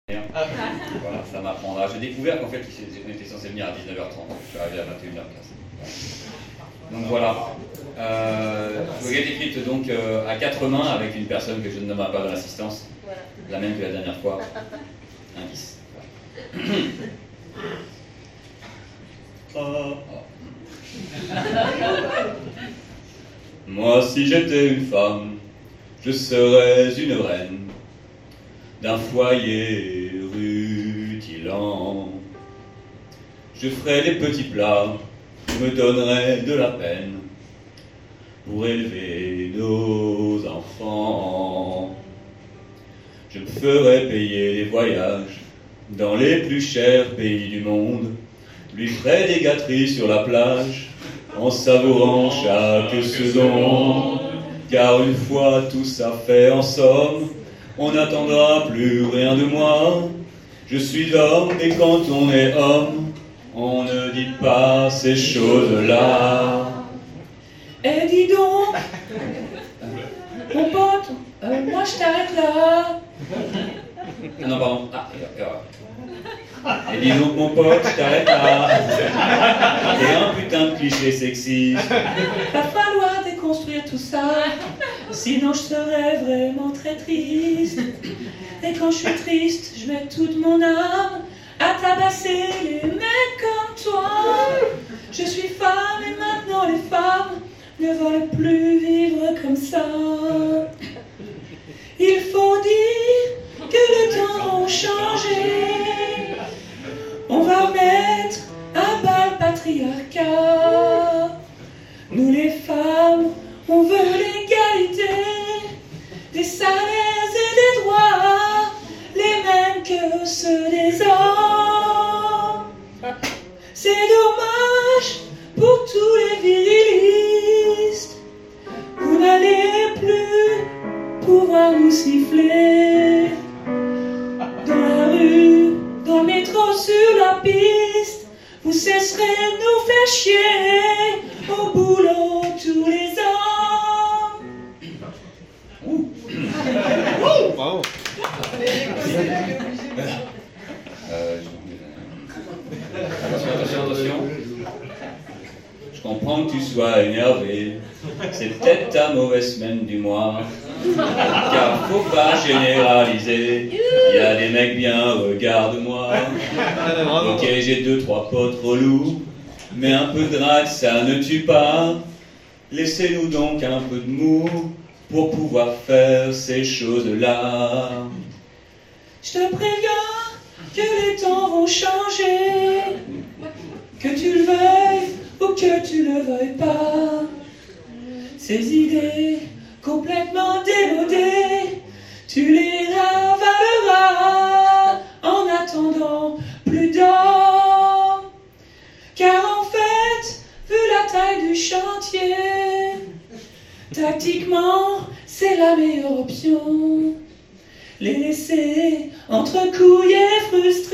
Voilà, ça m'apprendra. J'ai découvert qu'en fait, on était censé venir à 19h30. Je suis arrivé à 21h15. Donc voilà. L'enquête écrite donc à 4 mains avec une personne que je ne nommerai pas dans l'assistance, la même que la dernière fois. Un 10. Moi, si j'étais une femme, je serais une reine d'un foyer rutilant. Je ferais les petits plats, je me donnerais de la peine pour élever nos enfants. Je me ferais payer des voyages dans les plus chers pays du monde, lui ferais des gâteries sur la plage en savourant chaque seconde. Car une fois tout ça fait en somme, on n'attendra plus rien de moi. Je suis l'homme et quand on est homme, on ne dit pas ces choses-là. Eh dis donc, mon pote, moi je t'arrête là. Ah non, pardon. Ah, erreur. Et dis donc mon pote, je t'arrête là. T'es un putain de cliché sexiste. Va falloir déconstruire tout ça, sinon je serais vraiment très triste. Et quand je suis triste, je mets toute mon âme à tabasser les mecs comme toi. Je suis femme et maintenant les femmes ne veulent plus vivre comme ça. Il faut dire que les temps vont changer. On va mettre à bas le patriarcat. Nous les femmes, on veut l'égalité, des salaires et des droits, les mêmes que ceux des hommes. C'est dommage pour tous les virilistes, vous n'allez plus pouvoir nous siffler. Dans la rue, dans le métro, sur la piste, vous cesserez de nous faire chier, au boulot tous les hommes. Bravo. Attention. Je comprends que tu sois énervé. C'est peut-être ta mauvaise semaine du mois. Car faut pas généraliser. Il y a des mecs bien, regarde-moi. Ok, j'ai 2-3 potes relous, mais un peu de drague, ça ne tue pas. Laissez-nous donc un peu de mou pour pouvoir faire ces choses-là. Je te préviens que les temps vont changer, que tu le veuilles ou que tu le veuilles pas. Ces idées complètement démodées, tu les ravaleras en attendant plus d'hommes. Car en fait, vu la taille du chantier, tactiquement, c'est la meilleure option. Les laisser entre couilles et frustrés.